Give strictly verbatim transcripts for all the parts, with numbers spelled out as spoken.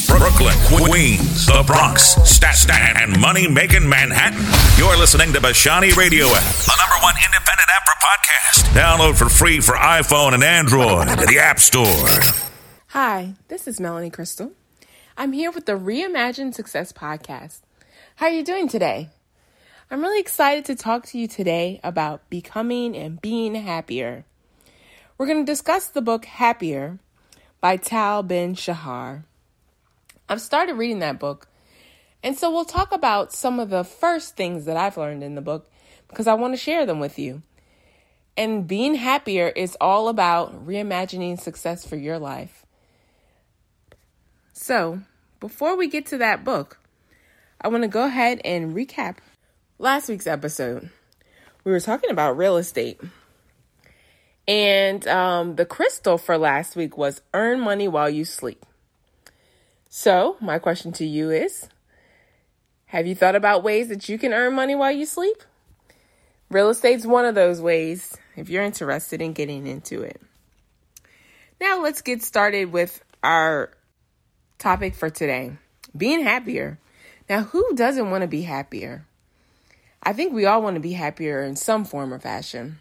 Brooklyn, Queens, the Bronx, Staten, and money-making Manhattan. You're listening to Bashani Radio app, the number one independent app for podcasts. Download for free for iPhone and Android at the App Store. Hi, this is Melanie Crystal. I'm here with the Reimagine Success podcast. How are you doing today? I'm really excited to talk to you today about becoming and being happier. We're going to discuss the book Happier by Tal Ben-Shahar. I've started reading that book, and so we'll talk about some of the first things that I've learned in the book because I want to share them with you. And being happier is all about reimagining success for your life. So, before we get to that book, I want to go ahead and recap last week's episode. We were talking about real estate. And um, the crystal for last week was earn money while you sleep. So, my question to you is, have you thought about ways that you can earn money while you sleep? Real estate's one of those ways if you're interested in getting into it. Now, let's get started with our topic for today, being happier. Now, who doesn't want to be happier? I think we all want to be happier in some form or fashion.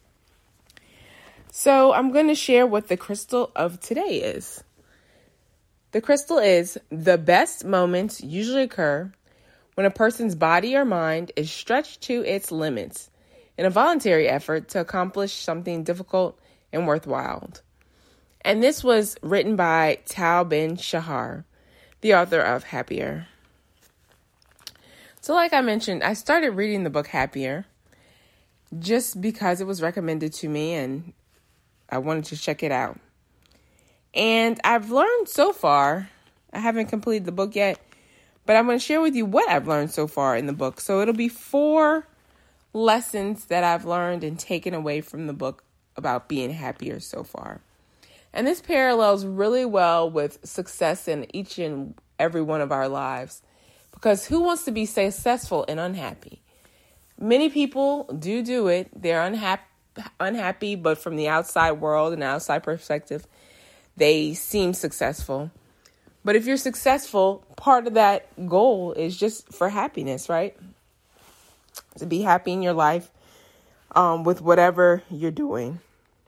So I'm going to share what the crystal of today is. The crystal is the best moments usually occur when a person's body or mind is stretched to its limits in a voluntary effort to accomplish something difficult and worthwhile. And this was written by Tal Ben-Shahar, the author of Happier. So like I mentioned, I started reading the book Happier just because it was recommended to me and I wanted to check it out. And I've learned so far, I haven't completed the book yet, but I'm going to share with you what I've learned so far in the book. So it'll be four lessons that I've learned and taken away from the book about being happier so far. And this parallels really well with success in each and every one of our lives. Because who wants to be successful and unhappy? Many people do do it. They're unhappy, unhappy, but from the outside world and outside perspective, they seem successful. But if you're successful, part of that goal is just for happiness, right? To be happy in your life um, with whatever you're doing.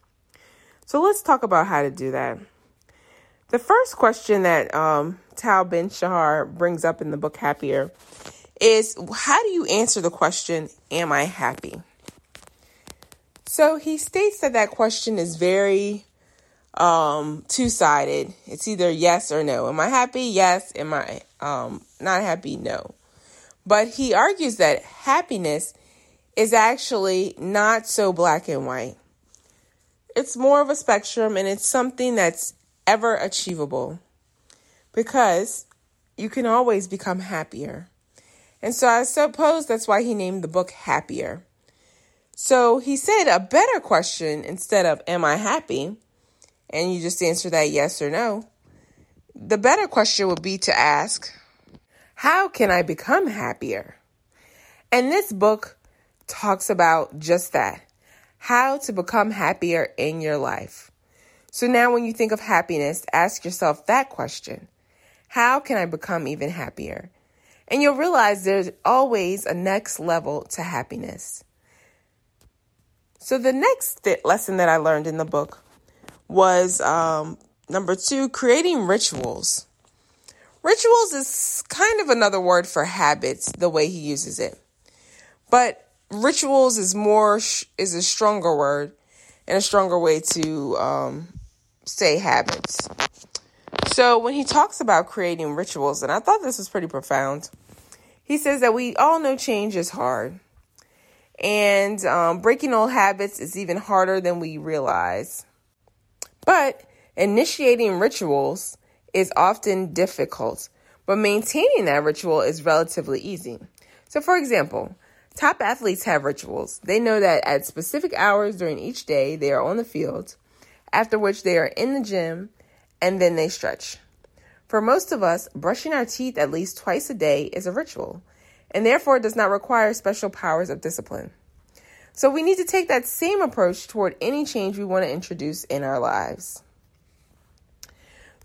So let's talk about how to do that. The first question that um, Tal Ben-Shahar brings up in the book Happier is, how do you answer the question, am I happy? So he states that that question is very um, two-sided. It's either yes or no. Am I happy? Yes. Am I um, not happy? No. But he argues that happiness is actually not so black and white. It's more of a spectrum, and it's something that's ever achievable because you can always become happier. And so I suppose that's why he named the book Happier. So he said a better question instead of am I happy? And you just answer that yes or no. The better question would be to ask, how can I become happier? And this book talks about just that, how to become happier in your life. So now when you think of happiness, ask yourself that question. How can I become even happier? And you'll realize there's always a next level to happiness. So the next th- lesson that I learned in the book was um, number two, creating rituals. Rituals is kind of another word for habits, the way he uses it. But rituals is more, sh- is a stronger word and a stronger way to um, say habits. So when he talks about creating rituals, and I thought this was pretty profound, he says that we all know change is hard. And um, breaking old habits is even harder than we realize. But initiating rituals is often difficult, but maintaining that ritual is relatively easy. So for example, top athletes have rituals. They know that at specific hours during each day, they are on the field, after which they are in the gym, and then they stretch. For most of us, brushing our teeth at least twice a day is a ritual, and therefore does not require special powers of discipline. So we need to take that same approach toward any change we want to introduce in our lives.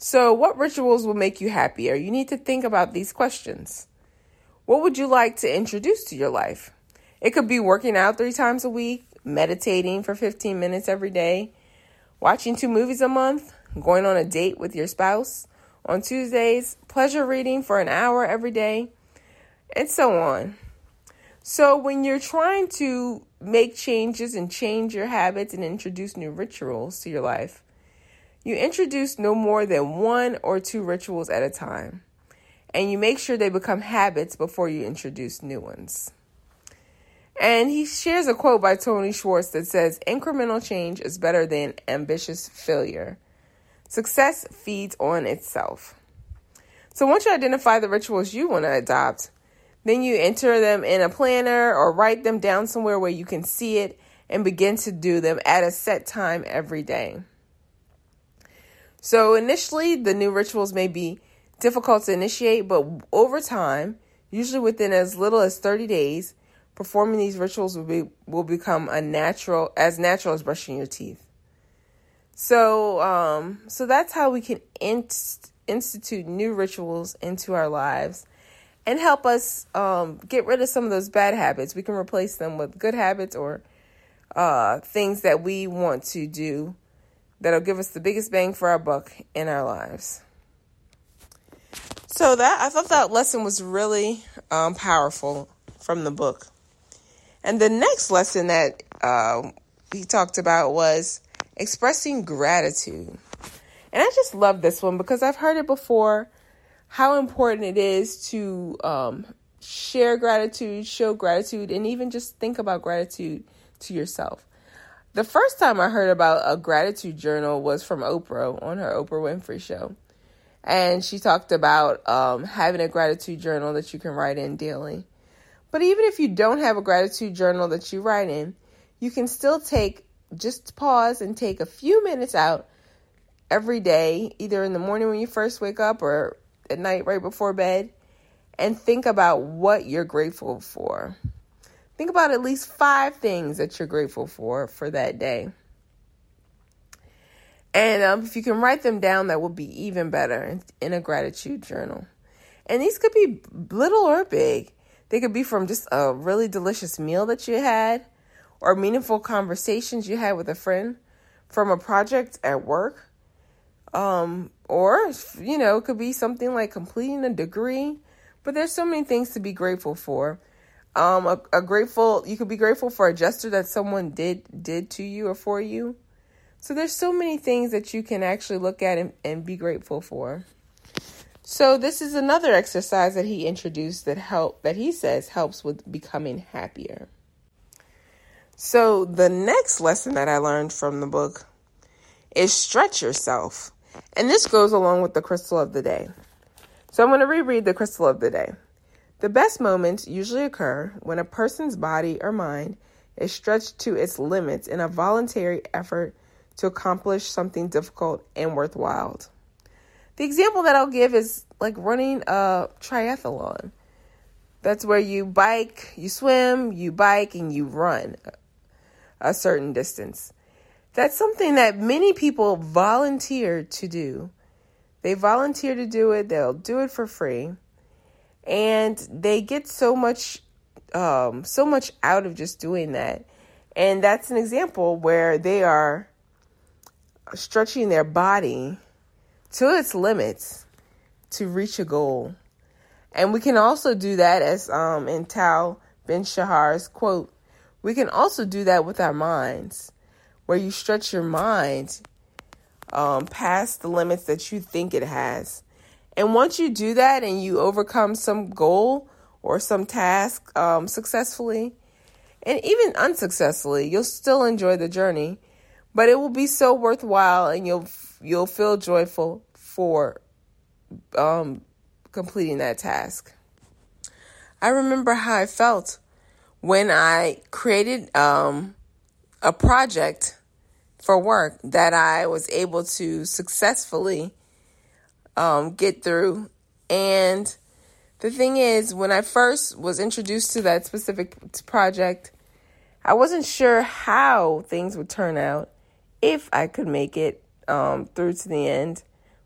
So what rituals will make you happier? You need to think about these questions. What would you like to introduce to your life? It could be working out three times a week, meditating for fifteen minutes every day, watching two movies a month, going on a date with your spouse on Tuesdays, pleasure reading for an hour every day, and so on. So when you're trying to make changes and change your habits and introduce new rituals to your life, you introduce no more than one or two rituals at a time, and you make sure they become habits before you introduce new ones. And he shares a quote by Tony Schwartz that says, incremental change is better than ambitious failure. Success feeds on itself. So once you identify the rituals you want to adopt, then you enter them in a planner or write them down somewhere where you can see it and begin to do them at a set time every day. So initially, the new rituals may be difficult to initiate, but over time, usually within as little as thirty days, performing these rituals will be will become a natural, as natural as brushing your teeth. So, um, so that's how we can inst- institute new rituals into our lives and help us um, get rid of some of those bad habits. We can replace them with good habits or uh, things that we want to do that'll give us the biggest bang for our buck in our lives. So that I thought that lesson was really um, powerful from the book. And the next lesson that uh, he talked about was expressing gratitude. And I just love this one because I've heard it before, how important it is to um, share gratitude, show gratitude, and even just think about gratitude to yourself. The first time I heard about a gratitude journal was from Oprah on her Oprah Winfrey Show. And she talked about um, having a gratitude journal that you can write in daily. But even if you don't have a gratitude journal that you write in, you can still take, just pause and take a few minutes out every day, either in the morning when you first wake up or at night right before bed, and think about what you're grateful for. Think about at least five things that you're grateful for for that day. And um, if you can write them down, that would be even better in, in a gratitude journal. And these could be little or big. They could be from just a really delicious meal that you had, or meaningful conversations you had with a friend, from a project at work, um, or, you know, it could be something like completing a degree. But there's so many things to be grateful for. Um, a, a grateful, you could be grateful for a gesture that someone did did to you or for you. So there's so many things that you can actually look at and, and be grateful for. So this is another exercise that he introduced that help that he says helps with becoming happier. So the next lesson that I learned from the book is stretch yourself. And this goes along with the crystal of the day. So I'm going to reread the crystal of the day. The best moments usually occur when a person's body or mind is stretched to its limits in a voluntary effort to accomplish something difficult and worthwhile. The example that I'll give is like running a triathlon. That's where you bike, you swim, you bike, and you run a certain distance. That's something that many people volunteer to do. They volunteer to do it. They'll do it for free. And they get so much, um, so much out of just doing that. And that's an example where they are stretching their body to its limits to reach a goal. And we can also do that, as um, in Tal Ben-Shahar's quote, we can also do that with our minds, where you stretch your mind um, past the limits that you think it has. And once you do that and you overcome some goal or some task um, successfully, and even unsuccessfully, you'll still enjoy the journey, but it will be so worthwhile, and you'll you'll feel joyful for um, completing that task. I remember how I felt when I created um, a project for work that I was able to successfully um, get through. And the thing is, when I first was introduced to that specific project, I wasn't sure how things would turn out, if I could make it um, through to the end,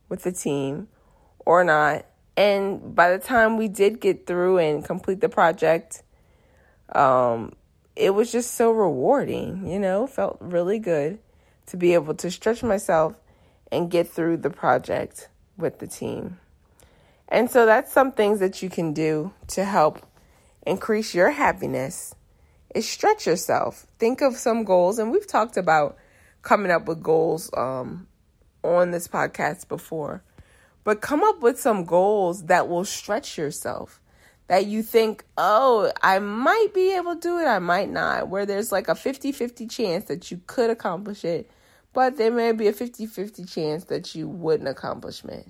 with the team or not. And by the time we did get through and complete the project, um, it was just so rewarding, you know, felt really good to be able to stretch myself and get through the project with the team. And so that's some things that you can do to help increase your happiness is stretch yourself. Think of some goals. And we've talked about coming up with goals um, on this podcast before. But come up with some goals that will stretch yourself, that you think, oh, I might be able to do it, I might not, where there's like a fifty-fifty chance that you could accomplish it, but there may be a fifty-fifty chance that you wouldn't accomplish it.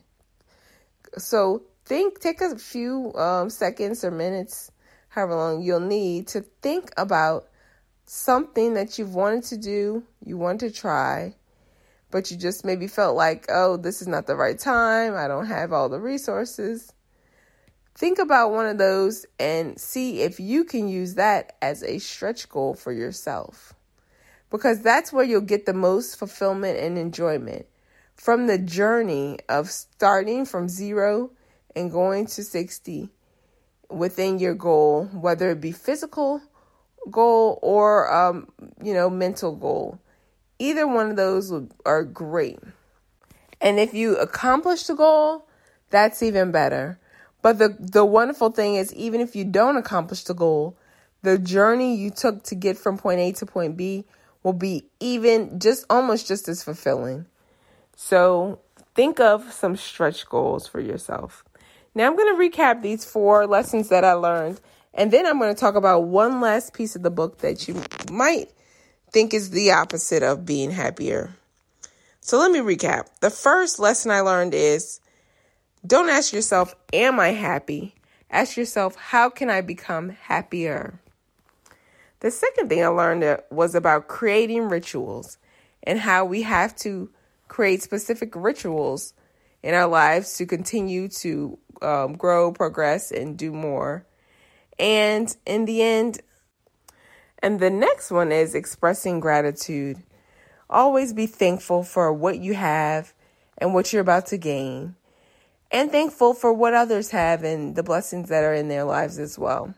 So think, take a few um, seconds or minutes, however long you'll need, to think about something that you've wanted to do, you want to try, but you just maybe felt like, oh, this is not the right time, I don't have all the resources. Think about one of those and see if you can use that as a stretch goal for yourself. Because that's where you'll get the most fulfillment and enjoyment from the journey of starting from zero and going to sixty within your goal, whether it be physical goal or, um, you know, mental goal. Either one of those are great. And if you accomplish the goal, that's even better. But the, the wonderful thing is, even if you don't accomplish the goal, the journey you took to get from point A to point B will be even just almost just as fulfilling. So think of some stretch goals for yourself. Now I'm going to recap these four lessons that I learned. And then I'm going to talk about one last piece of the book that you might think is the opposite of being happier. So let me recap. The first lesson I learned is, don't ask yourself, am I happy? Ask yourself, how can I become happier? The second thing I learned was about creating rituals and how we have to create specific rituals in our lives to continue to um, grow, progress, and do more. And in the end, and the next one is expressing gratitude. Always be thankful for what you have and what you're about to gain, and thankful for what others have and the blessings that are in their lives as well.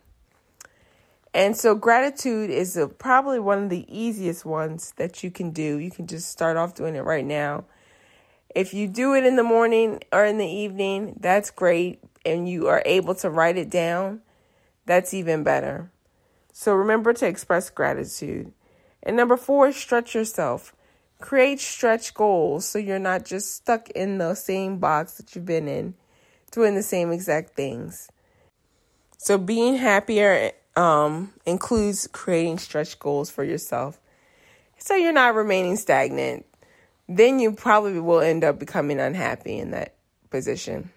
And so gratitude is a, probably one of the easiest ones that you can do. You can just start off doing it right now. If you do it in the morning or in the evening, that's great. And you are able to write it down, that's even better. So remember to express gratitude. And number four is stretch yourself. Create stretch goals so you're not just stuck in the same box that you've been in, doing the same exact things. So being happier um, includes creating stretch goals for yourself so you're not remaining stagnant. Then you probably will end up becoming unhappy in that position.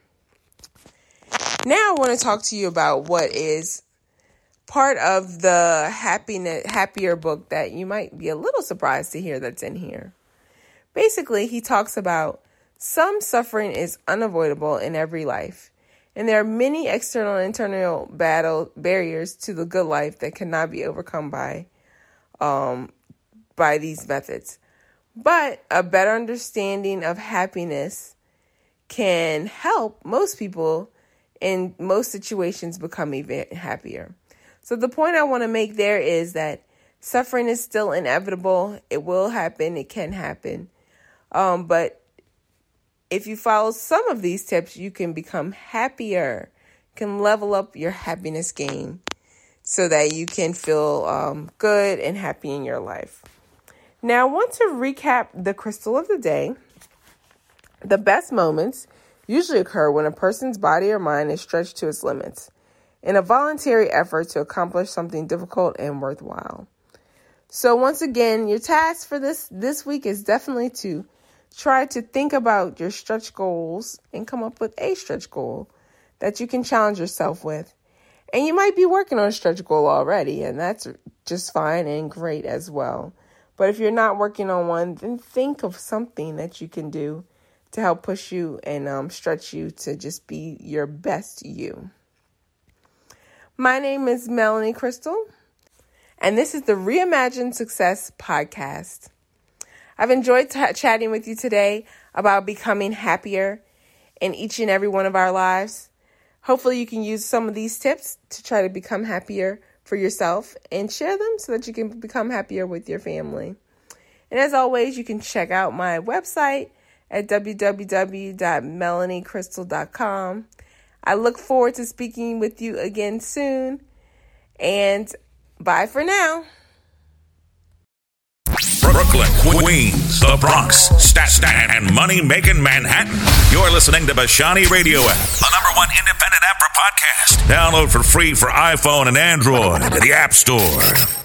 Now I want to talk to you about what is part of the happiness, happier book that you might be a little surprised to hear that's in here. Basically, he talks about some suffering is unavoidable in every life, and there are many external and internal battle barriers to the good life that cannot be overcome by, um, by these methods. But a better understanding of happiness can help most people in most situations become even happier. So the point I want to make there is that suffering is still inevitable. It will happen. It can happen. Um, but if you follow some of these tips, you can become happier, can level up your happiness game so that you can feel um, good and happy in your life. Now, I want to recap the crystal of the day. The best moments usually occur when a person's body or mind is stretched to its limits in a voluntary effort to accomplish something difficult and worthwhile. So once again, your task for this, this week is definitely to try to think about your stretch goals and come up with a stretch goal that you can challenge yourself with. And you might be working on a stretch goal already, and that's just fine and great as well. But if you're not working on one, then think of something that you can do to help push you and um, stretch you to just be your best you. My name is Melanie Crystal, and this is the Reimagine Success podcast. I've enjoyed t- chatting with you today about becoming happier in each and every one of our lives. Hopefully you can use some of these tips to try to become happier for yourself and share them so that you can become happier with your family. And as always, you can check out my website at w w w dot melanie crystal dot com. I look forward to speaking with you again soon. And bye for now. Brooklyn, Queens, the Bronx, Staten, and money-making Manhattan. You're listening to Bashani Radio App, the number one independent app for podcasts. Download for free for iPhone and Android at the App Store.